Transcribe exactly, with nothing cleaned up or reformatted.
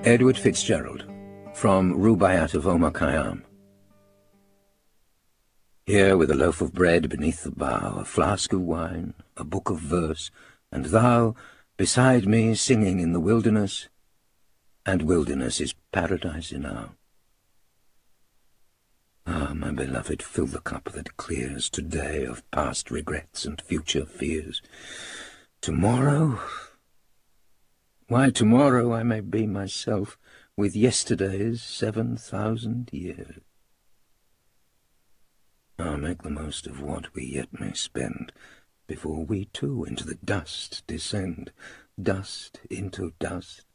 Edward Fitzgerald, from Rubaiyat of Omar Khayyam. Here with a loaf of bread beneath the bough, a flask of wine, a book of verse, and thou beside me singing in the wilderness, and wilderness is paradise enow. Ah, my beloved, fill the cup that clears today of past regrets and future fears. Tomorrow? Why, tomorrow I may be myself with yesterday's seven thousand years. Ah, make the most of what we yet may spend, before we too into the dust descend, dust into dust.